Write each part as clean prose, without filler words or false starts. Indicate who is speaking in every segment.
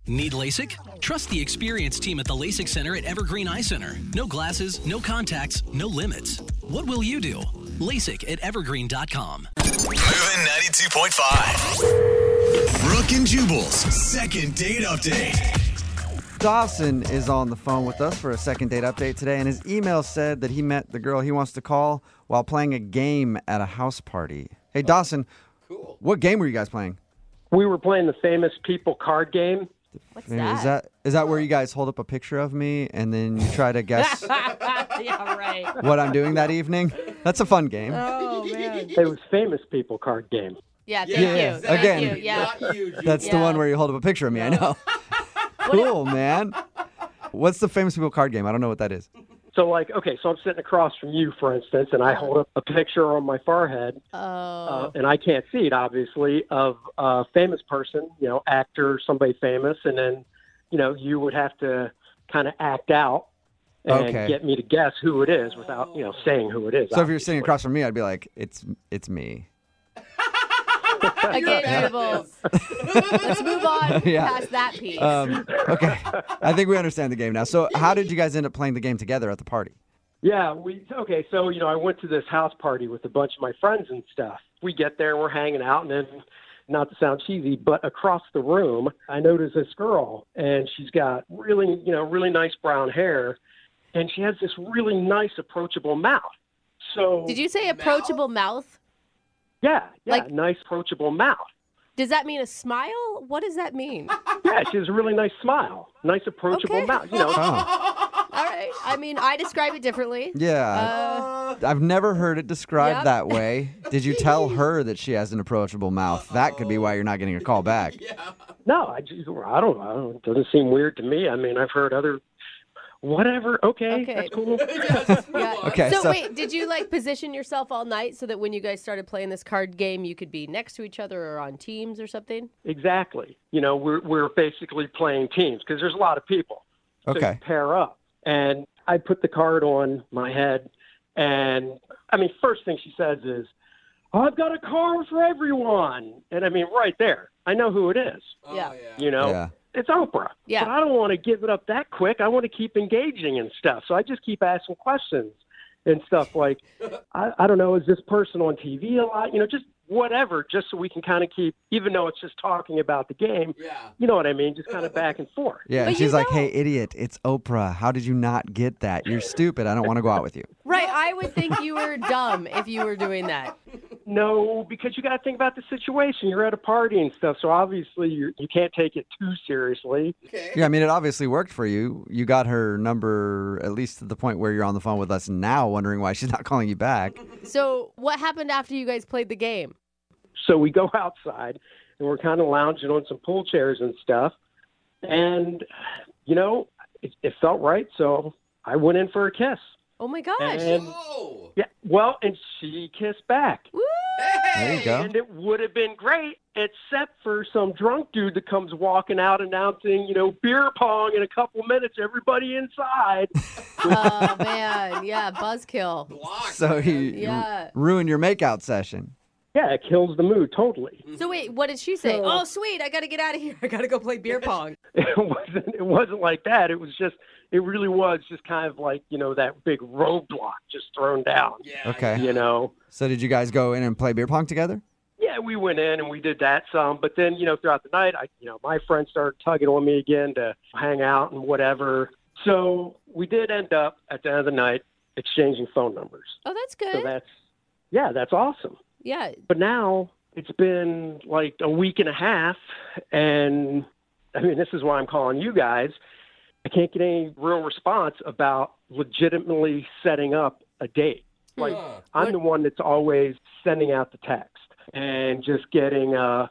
Speaker 1: Need LASIK? Trust the experienced team at the LASIK Center at Evergreen Eye Center. No glasses, no contacts, no limits. What will you do? LASIK at evergreen.com.
Speaker 2: Moving 92.5. Brooke and Jubal's second date update.
Speaker 3: Dawson is on the phone with us for a second date update today, and his email said that he met the girl he wants to call while playing a game at a house party. Hey, Dawson, cool. What game were you guys playing?
Speaker 4: We were playing the Famous People card game.
Speaker 5: What's that?
Speaker 3: Is that where you guys hold up a picture of me and then you try to guess
Speaker 5: Yeah, right.
Speaker 3: what I'm doing that evening? That's a fun game.
Speaker 5: Oh, man.
Speaker 4: It was Famous People card game.
Speaker 5: Yeah, thank
Speaker 3: Yeah,
Speaker 5: you. Thank
Speaker 3: again.
Speaker 5: you. Yeah.
Speaker 6: Not you, Jude.
Speaker 3: That's the one where you hold up a picture of me, I know. Cool, man. What's the Famous People card game? I don't know what that is.
Speaker 4: So, so I'm sitting across from you, for instance, and I hold up a picture on my forehead, and I can't see it, obviously, of a famous person, actor, somebody famous, and then, you would have to kind of act out and get me to guess who it is without, saying who it is.
Speaker 3: So if you're sitting across from me, I'd be like, it's me.
Speaker 5: Again, Jubal's. Let's move on past that piece.
Speaker 3: Okay. I think we understand the game now. So how did you guys end up playing the game together at the party?
Speaker 4: Yeah, so, I went to this house party with a bunch of my friends and stuff. We get there, we're hanging out, and then, not to sound cheesy, but across the room, I noticed this girl, and she's got really, really nice brown hair, and she has this really nice, approachable mouth. So
Speaker 5: Did you say approachable mouth?
Speaker 4: Yeah, nice, approachable mouth.
Speaker 5: Does that mean a smile? What does that mean?
Speaker 4: Yeah, she has a really nice smile. Nice, approachable mouth,
Speaker 5: All right. I mean, I describe it differently.
Speaker 3: Yeah. I've never heard it described that way. Did you tell her that she has an approachable mouth? That could be why you're not getting a call back.
Speaker 4: No, I don't know. It doesn't seem weird to me. I mean, I've heard other... Whatever. Okay. That's cool.
Speaker 3: Okay.
Speaker 5: So wait, did you position yourself all night so that when you guys started playing this card game, you could be next to each other or on teams or something?
Speaker 4: Exactly. We're basically playing teams because there's a lot of people. So you pair up. And I put the card on my head, and first thing she says is, "Oh, I've got a card for everyone." And right there, I know who it is.
Speaker 5: Yeah.
Speaker 3: Yeah.
Speaker 4: It's Oprah.
Speaker 5: Yeah.
Speaker 4: But I don't want to give it up that quick. I want to keep engaging and stuff. So I just keep asking questions and stuff like, I don't know, is this person on TV a lot? Just whatever, just so we can kind of keep, even though it's just talking about the game, you know what I mean? Just kind of back and forth.
Speaker 3: Yeah, and she's like, hey, idiot, it's Oprah. How did you not get that? You're stupid. I don't want to go out with you.
Speaker 5: Right. I would think you were dumb if you were doing that.
Speaker 4: No, because you got to think about the situation. You're at a party and stuff, so obviously you can't take it too seriously.
Speaker 6: Okay.
Speaker 3: Yeah, it obviously worked for you. You got her number at least to the point where you're on the phone with us now wondering why she's not calling you back.
Speaker 5: So what happened after you guys played the game?
Speaker 4: So we go outside, and we're kind of lounging on some pool chairs and stuff, and, it felt right, so I went in for a kiss.
Speaker 5: Oh, my gosh.
Speaker 4: And,
Speaker 6: Whoa.
Speaker 4: yeah, and she kissed back.
Speaker 5: Woo!
Speaker 3: There you go.
Speaker 4: And it would have been great, except for some drunk dude that comes walking out announcing, beer pong in a couple minutes, everybody inside.
Speaker 5: Oh, man. Yeah, buzzkill.
Speaker 6: Blocked,
Speaker 3: So
Speaker 6: man.
Speaker 3: he ruined your makeout session.
Speaker 4: Yeah, it kills the mood totally.
Speaker 5: So wait, what did she say?
Speaker 4: So-
Speaker 5: Oh, sweet, I got to get out of here. I got to go play beer pong.
Speaker 4: It wasn't like that. It really was just kind of like, that big roadblock just thrown down.
Speaker 6: Yeah.
Speaker 3: Okay. So did you guys go in and play beer pong together?
Speaker 4: Yeah, we went in and we did that some, but then, throughout the night, my friends started tugging on me again to hang out and whatever. So we did end up at the end of the night exchanging phone numbers.
Speaker 5: Oh, that's
Speaker 4: So
Speaker 5: good.
Speaker 4: that's awesome.
Speaker 5: Yeah.
Speaker 4: But now it's been like a week and a half, and this is why I'm calling you guys. I can't get any real response about legitimately setting up a date. Like, I'm the one that's always sending out the text and just getting, let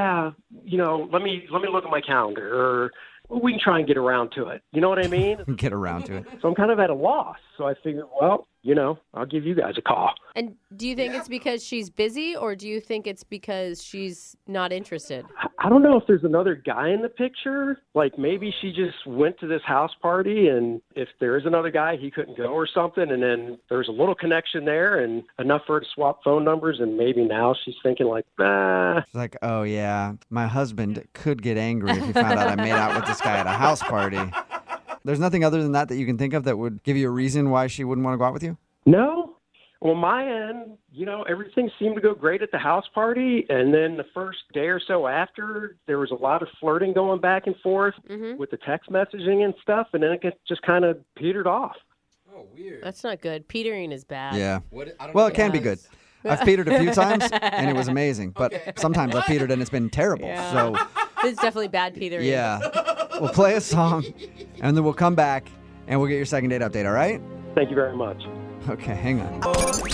Speaker 4: me look at my calendar, or we can try and get around to it. You know what I mean?
Speaker 3: Get around to it.
Speaker 4: So I'm kind of at a loss. So I figured, well, I'll give you guys a call.
Speaker 5: And do you think it's because she's busy, or do you think it's because she's not interested?
Speaker 4: I don't know if there's another guy in the picture. Like maybe she just went to this house party, and if there is another guy, he couldn't go or something. And then there's a little connection there and enough for her to swap phone numbers. And maybe now she's thinking like, nah.
Speaker 3: It's like, oh, yeah, my husband could get angry if he found out I made out with this guy at a house party. There's nothing other than that you can think of that would give you a reason why she wouldn't want to go out with you?
Speaker 4: No. Well, my end, everything seemed to go great at the house party. And then the first day or so after, there was a lot of flirting going back and forth with the text messaging and stuff. And then it just kind of petered off.
Speaker 6: Oh, weird.
Speaker 5: That's not good. Petering is bad.
Speaker 3: Yeah.
Speaker 6: I don't
Speaker 3: Well,
Speaker 6: know
Speaker 3: it can be good. I've petered a few times, and it was amazing. But
Speaker 6: Okay.
Speaker 3: sometimes I've petered, and it's been terrible.
Speaker 5: Yeah.
Speaker 3: So,
Speaker 5: This is definitely bad petering.
Speaker 3: yeah. We'll play a song, and then we'll come back, and we'll get your second date update, all right?
Speaker 4: Thank you very much.
Speaker 3: Okay, hang on.
Speaker 2: Moving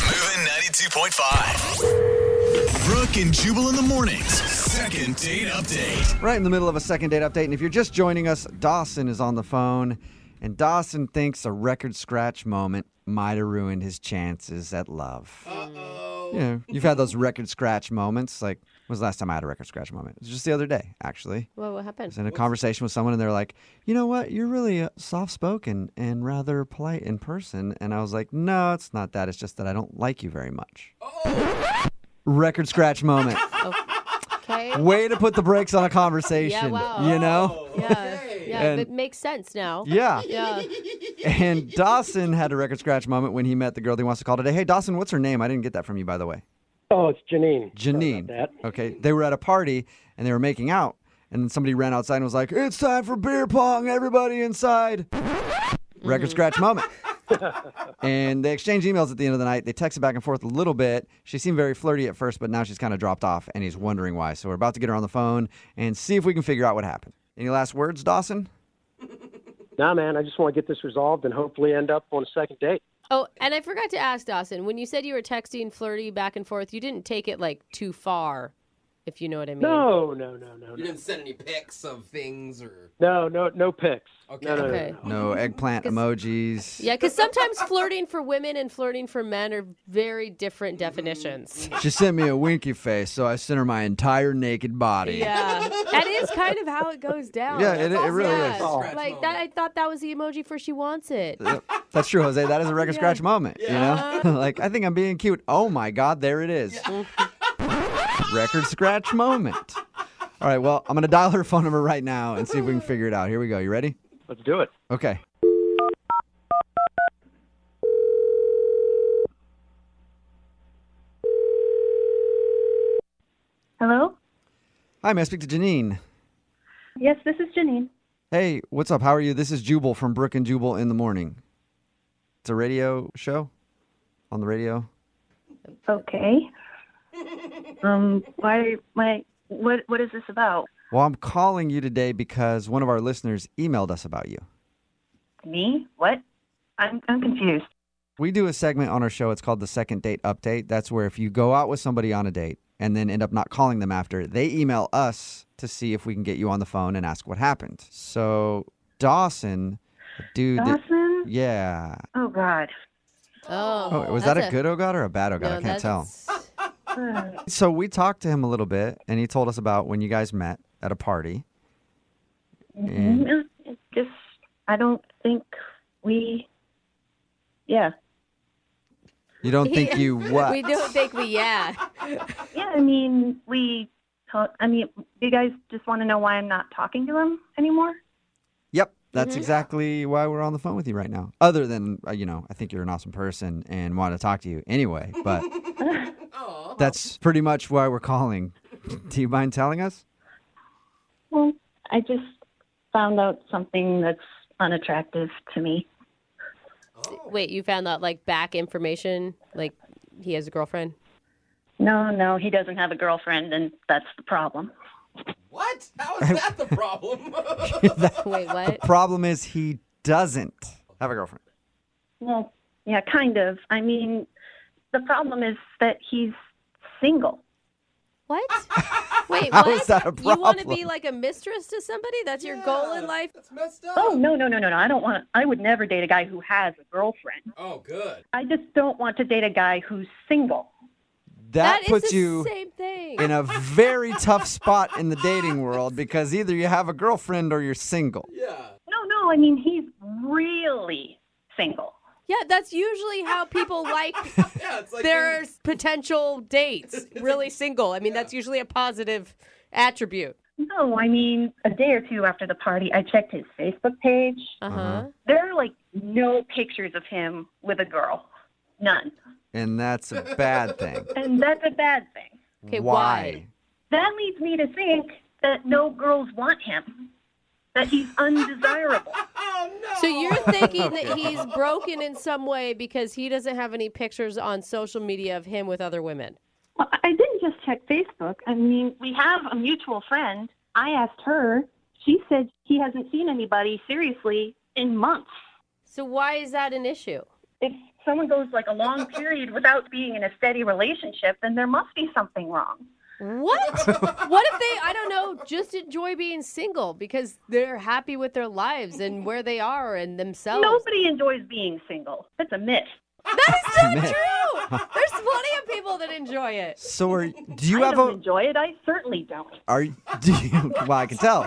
Speaker 2: 92.5. Brooke and Jubal in the mornings. Second date update.
Speaker 3: Right in the middle of a second date update, and if you're just joining us, Dawson is on the phone, and Dawson thinks a record scratch moment might have ruined his chances at love. You've had those record scratch moments. Like, when was the last time I had a record scratch moment? It was just the other day, actually.
Speaker 5: Well, what
Speaker 3: I
Speaker 5: happened?
Speaker 3: was in a conversation with someone, and they're like, you know what? You're really soft-spoken and rather polite in person. And I was like, no, it's not that. It's just that I don't like you very much. Record scratch moment.
Speaker 5: Okay.
Speaker 3: Way to put the brakes on a conversation.
Speaker 5: Yeah, wow.
Speaker 3: You know?
Speaker 5: Yeah, yeah,
Speaker 3: And-
Speaker 5: it makes sense now.
Speaker 3: Yeah.
Speaker 5: Yeah.
Speaker 3: And Dawson had a record scratch moment when he met the girl that he wants to call today. Hey, Dawson, what's her name? I didn't get that from you, by the way.
Speaker 4: Oh, it's Janine. Sorry
Speaker 3: Janine.
Speaker 4: about that.
Speaker 3: Okay. They were at a party, and they were making out. And then somebody ran outside and was like, it's time for beer pong. Everybody inside. Record scratch moment. And they exchanged emails at the end of the night. They texted back and forth a little bit. She seemed very flirty at first, but now she's kind of dropped off, and he's wondering why. So we're about to get her on the phone and see if we can figure out what happened. Any last words, Dawson?
Speaker 4: Nah, man, I just want to get this resolved and hopefully end up on a second date.
Speaker 5: Oh, and I forgot to ask Dawson, when you said you were texting flirty back and forth, you didn't take it like too far, if you know what I mean.
Speaker 4: No.
Speaker 6: You didn't send any pics of things or...
Speaker 4: No pics.
Speaker 6: Okay.
Speaker 4: No.
Speaker 5: Okay.
Speaker 3: No eggplant emojis.
Speaker 5: Yeah, because sometimes flirting for women and flirting for men are very different definitions.
Speaker 3: She sent me a winky face, so I sent her my entire naked body.
Speaker 5: Yeah, that is kind of how it goes down.
Speaker 3: Yeah, it really
Speaker 5: Yeah,
Speaker 3: is.
Speaker 5: like that. I thought that was the emoji for she wants it.
Speaker 3: That's true, Jose. That is a record scratch moment, you know? Like, I think I'm being cute. Oh, my God, there it is. Record scratch moment. All right, well, I'm going to dial her phone number right now and see if we can figure it out. Here we go. You ready?
Speaker 4: Let's do it.
Speaker 3: Okay.
Speaker 7: Hello?
Speaker 3: Hi, may I speak to Janine?
Speaker 7: Yes, this is Janine.
Speaker 3: Hey, what's up? How are you? This is Jubal from Brooke and Jubal in the Morning. It's a radio show on the radio.
Speaker 7: Okay. What is this about?
Speaker 3: Well, I'm calling you today because one of our listeners emailed us about you.
Speaker 7: Me? What? I'm confused.
Speaker 3: We do a segment on our show. It's called the Second Date Update. That's where if you go out with somebody on a date and then end up not calling them after, they email us to see if we can get you on the phone and ask what happened. So Dawson, the dude
Speaker 7: Dawson?
Speaker 3: yeah.
Speaker 7: Oh, God.
Speaker 5: Oh,
Speaker 3: Was that a good oh God or a bad oh God?
Speaker 5: No,
Speaker 3: I can't tell.
Speaker 5: that's-
Speaker 3: So we talked to him a little bit, and he told us about when you guys met at a party. And
Speaker 7: It's just, I don't think we... Yeah.
Speaker 3: you don't think you what?
Speaker 5: We don't think we, yeah.
Speaker 7: Yeah, I mean, you guys just want to know why I'm not talking to him anymore?
Speaker 3: Yep, that's exactly why we're on the phone with you right now. Other than, I think you're an awesome person and want to talk to you anyway, but that's pretty much why we're calling. Do you mind telling us?
Speaker 7: Well, I just found out something that's unattractive to me.
Speaker 5: Wait, you found out like back information? Like he has a girlfriend?
Speaker 7: No, he doesn't have a girlfriend, and that's the problem.
Speaker 6: What? How is that the problem?
Speaker 5: Wait, what?
Speaker 3: Problem is he doesn't have a girlfriend.
Speaker 7: Well, yeah, kind of. I mean, the problem is that he's single.
Speaker 5: What? Wait,
Speaker 3: How
Speaker 5: what?
Speaker 3: is that a
Speaker 5: You want to
Speaker 3: problem?
Speaker 5: be like a mistress to somebody? That's your goal in life?
Speaker 6: That's messed up.
Speaker 7: Oh, no. I would never date a guy who has a girlfriend.
Speaker 6: Oh, good.
Speaker 7: I just don't want to date a guy who's single.
Speaker 3: That
Speaker 5: is
Speaker 3: puts
Speaker 5: the
Speaker 3: you
Speaker 5: same thing.
Speaker 3: in a very tough spot in the dating world because either you have a girlfriend or you're single.
Speaker 6: Yeah.
Speaker 7: No, I mean, he's really single.
Speaker 5: Yeah, that's usually how people like
Speaker 6: Yeah, it's like
Speaker 5: their potential dates. Really single. I mean, that's usually a positive attribute.
Speaker 7: No, I mean, a day or two after the party, I checked his Facebook page.
Speaker 5: Uh-huh.
Speaker 7: There are, no pictures of him with a girl. None.
Speaker 3: And that's a bad thing.
Speaker 7: And that's a bad thing.
Speaker 5: Okay, why?
Speaker 7: That leads me to think that no girls want him, that he's undesirable.
Speaker 6: Oh, no.
Speaker 5: So you're thinking that he's broken in some way because he doesn't have any pictures on social media of him with other women.
Speaker 7: Well, I didn't just check Facebook. I mean, we have a mutual friend. I asked her. She said he hasn't seen anybody seriously in months.
Speaker 5: So why is that an issue?
Speaker 7: If someone goes a long period without being in a steady relationship, then there must be something wrong.
Speaker 5: What? What if they, I don't know, just enjoy being single because they're happy with their lives and where they are and themselves?
Speaker 7: Nobody enjoys being single. That's a myth.
Speaker 5: That is not true. There's plenty of people that enjoy it.
Speaker 3: So do you
Speaker 7: I
Speaker 3: have
Speaker 7: don't
Speaker 3: a
Speaker 7: enjoy it. I certainly don't.
Speaker 3: do you well, I can tell.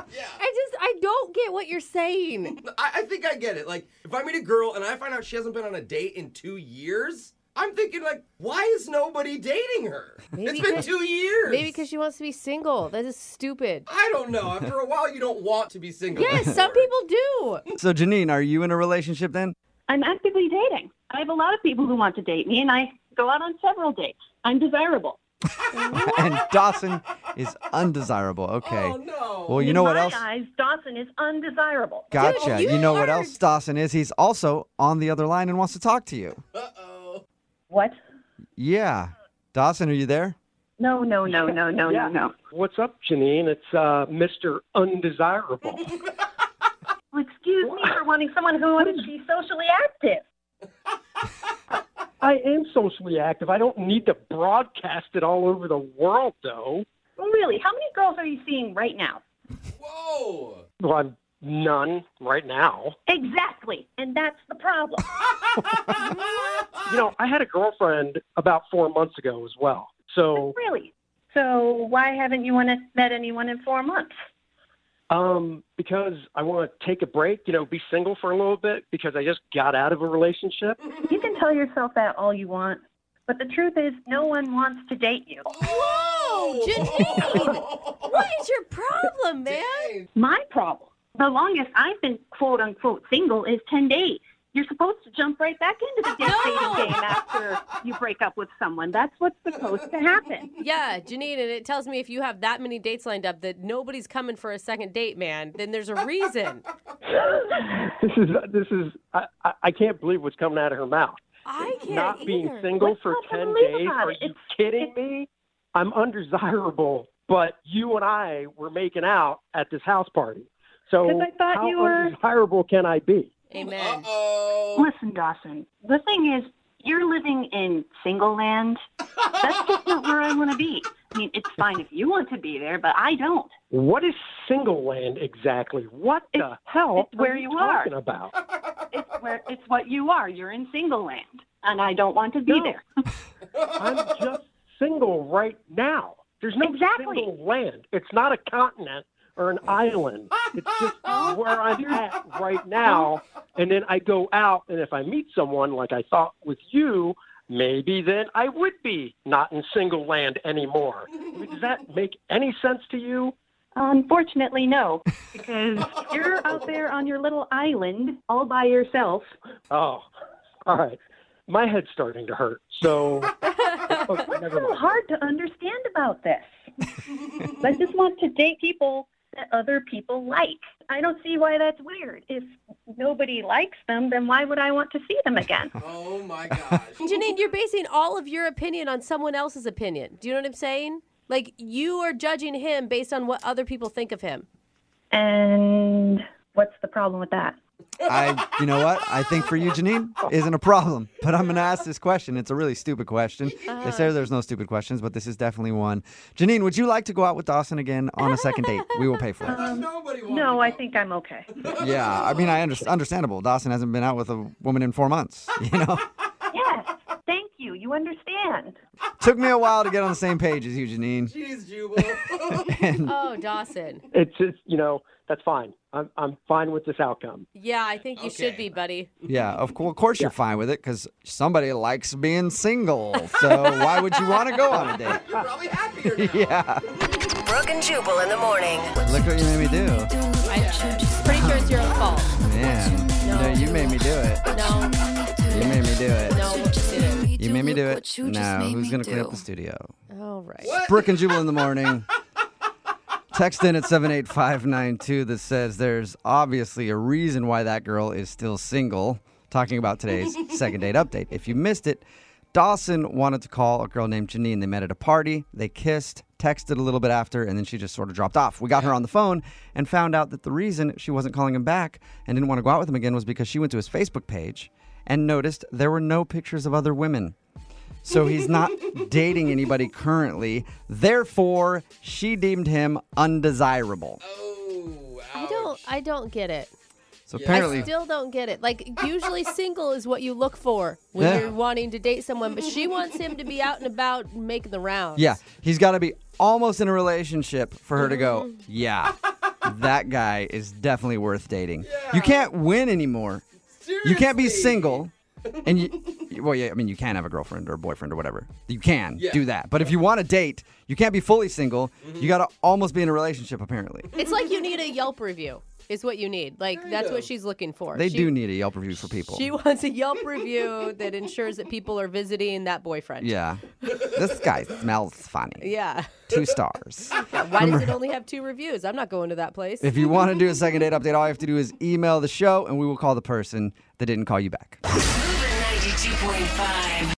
Speaker 5: I don't get what you're saying.
Speaker 6: I think I get it. Like, if I meet a girl and I find out she hasn't been on a date in 2 years, I'm thinking, why is nobody dating her?
Speaker 5: Maybe
Speaker 6: It's been 2 years.
Speaker 5: Maybe because she wants to be single. That is stupid.
Speaker 6: I don't know. After a while, you don't want to be single.
Speaker 5: Yes, some people do.
Speaker 3: So Janine, are you in a relationship then?
Speaker 7: I'm actively dating. I have a lot of people who want to date me, and I go out on several dates. I'm desirable.
Speaker 3: And Dawson is undesirable. Okay.
Speaker 6: Oh, no.
Speaker 3: Well, you know what
Speaker 7: In
Speaker 3: else?
Speaker 7: my eyes, Dawson is undesirable.
Speaker 3: Gotcha.
Speaker 5: Dude,
Speaker 3: you know what
Speaker 5: are-
Speaker 3: else Dawson is? He's also on the other line and wants to talk to you.
Speaker 6: Uh-oh.
Speaker 7: What?
Speaker 3: Yeah. Dawson, are you there?
Speaker 7: No.
Speaker 4: What's up, Janine? It's Mr. Undesirable.
Speaker 7: Well, excuse me for wanting someone who wants to be socially active.
Speaker 4: I am socially active. I don't need to broadcast it all over the world, though.
Speaker 7: Really, how many girls are you seeing right now?
Speaker 6: Whoa.
Speaker 4: Well, I'm none right now.
Speaker 7: Exactly, and that's the problem.
Speaker 4: I had a girlfriend about 4 months ago as well. So,
Speaker 7: Really? So why haven't you met anyone in 4 months?
Speaker 4: because I want to take a break, be single for a little bit because I just got out of a relationship.
Speaker 7: You can tell yourself that all you want, but the truth is no one wants to date you.
Speaker 5: Whoa, Janine! What is your problem, man?
Speaker 6: Dang.
Speaker 7: My problem, the longest I've been quote-unquote single is 10 days. You're supposed to jump right back into the dating game after you break up with someone. That's what's supposed to happen.
Speaker 5: Yeah, Janine, and it tells me if you have that many dates lined up that nobody's coming for a second date, man, then there's a reason.
Speaker 4: This is I can't believe what's coming out of her mouth.
Speaker 5: I can't
Speaker 4: Not being
Speaker 5: either.
Speaker 4: single
Speaker 7: What's
Speaker 4: for
Speaker 7: not to
Speaker 4: 10
Speaker 7: believe
Speaker 4: days.
Speaker 7: about
Speaker 4: Are
Speaker 7: it?
Speaker 4: you kidding me? I'm undesirable, but you and I were making out at this house party. So
Speaker 7: 'Cause I thought
Speaker 4: how
Speaker 7: you were-
Speaker 4: undesirable can I be?
Speaker 5: Amen.
Speaker 6: Uh-oh.
Speaker 7: Listen, Dawson, the thing is, you're living in single land. That's just not where I want to be. I mean, it's fine if you want to be there, but I don't.
Speaker 4: What is single land exactly? What the hell
Speaker 7: it's where
Speaker 4: are
Speaker 7: you
Speaker 4: you
Speaker 7: are.
Speaker 4: talking about?
Speaker 7: It's what you are. You're in single land, and I don't want to be
Speaker 4: No.
Speaker 7: there.
Speaker 4: I'm just single right now. There's no
Speaker 7: Exactly.
Speaker 4: single land. It's not a continent or an island. It's just where I'm at right now. And then I go out, and if I meet someone like I thought with you, maybe then I would be not in single land anymore. Does that make any sense to you?
Speaker 7: Unfortunately, no, because you're out there on your little island all by yourself.
Speaker 4: Oh, all right. My head's starting to hurt. So, okay,
Speaker 7: What's
Speaker 4: never
Speaker 7: so
Speaker 4: mind.
Speaker 7: hard to understand about this? I just want to date people that other people like. I don't see why that's weird. If nobody likes them, then why would I want to see them again?
Speaker 6: Oh my gosh.
Speaker 5: Janine, you're basing all of your opinion on someone else's opinion. Do you know what I'm saying? Like, you are judging him based on what other people think of him.
Speaker 7: And what's the problem with that?
Speaker 3: You know what? I think for you, Janine, isn't a problem. But I'm going to ask this question. It's a really stupid question. They say there's no stupid questions, but this is definitely one. Janine, would you like to go out with Dawson again on a second date? We will pay for it.
Speaker 7: No, I think I'm okay.
Speaker 3: Yeah, I mean, understandable. Dawson hasn't been out with a woman in 4 months, you know?
Speaker 7: Yes, thank you. You understand.
Speaker 3: Took me a while to get on the same page as you, Janine.
Speaker 6: Jeez, Jubal.
Speaker 5: Oh, Dawson.
Speaker 4: It's just, that's fine. I'm fine with this outcome.
Speaker 5: Yeah, I think you should be, buddy.
Speaker 3: Yeah, of course you're fine with it because somebody likes being single. So why would you want to go on a date?
Speaker 6: You're probably happier now.
Speaker 3: Yeah.
Speaker 8: Brooke and Jubal in the morning.
Speaker 3: Look what you made me do.
Speaker 5: I'm pretty sure it's your own fault.
Speaker 3: Man. No, you made me do it.
Speaker 5: No.
Speaker 3: You made me do it.
Speaker 5: No, you didn't.
Speaker 3: You made me do it. No, who's going to clean up the studio?
Speaker 5: All right.
Speaker 3: Brooke and Jubal in the morning. Text in at 78592 that says there's obviously a reason why that girl is still single. Talking about today's second date update. If you missed it, Dawson wanted to call a girl named Janine. They met at a party. They kissed, texted a little bit after, and then she just sort of dropped off. We got her on the phone and found out that the reason she wasn't calling him back and didn't want to go out with him again was because she went to his Facebook page and noticed there were no pictures of other women. So he's not dating anybody currently. Therefore, she deemed him undesirable.
Speaker 6: Oh,
Speaker 5: I don't get it.
Speaker 3: So apparently,
Speaker 5: I still don't get it. Like, usually single is what you look for when you're wanting to date someone, but she wants him to be out and about making the rounds.
Speaker 3: yeah, he's got to be almost in a relationship for her to go, yeah, that guy is definitely worth dating. You can't win anymore.
Speaker 6: Seriously.
Speaker 3: You can't be single. And you can have a girlfriend or a boyfriend or whatever. You can do that. But if you want to date, you can't be fully single. You got to almost be in a relationship, apparently.
Speaker 5: It's like you need a Yelp review is what you need. Like, that's what she's looking for.
Speaker 3: They do need a Yelp review for people.
Speaker 5: She wants a Yelp review that ensures that people are visiting that boyfriend.
Speaker 3: Yeah. This guy smells funny.
Speaker 5: Yeah.
Speaker 3: 2 stars.
Speaker 5: Why does it only have 2 reviews? I'm not going to that place.
Speaker 3: If you want to do a second date update, all you have to do is email the show, and we will call the person that didn't call you back.
Speaker 8: 92.5.